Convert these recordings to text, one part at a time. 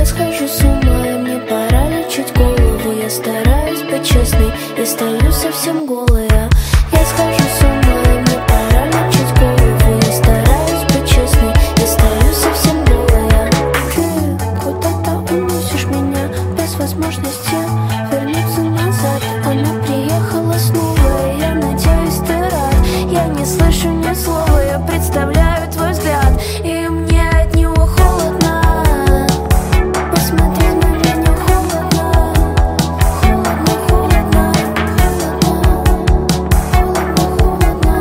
схожу с ума, и мне пора лечить голову. Я стараюсь быть честной и стою совсем голая. Я схожу с ума, и мне пора лечить голову. Я стараюсь быть честной и стою совсем голая. Ты куда-то уносишь меня без возможности вернуться назад. Она приехала снова, и я надеюсь, ты рад. Я не слышу ни слова, я представляю твой взгляд, и мне от него холодно. Посмотри на меня, холодно. Холодно, холодно, холодно.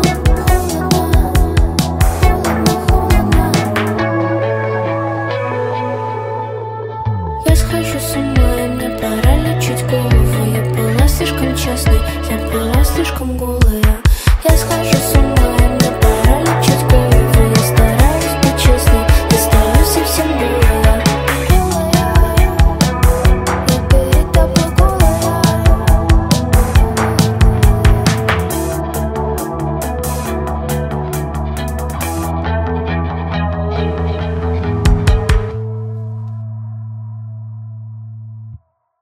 Я схожу с ума, и мне пора лечить голову. Я была слишком честной, я была слишком голая. Я схожу с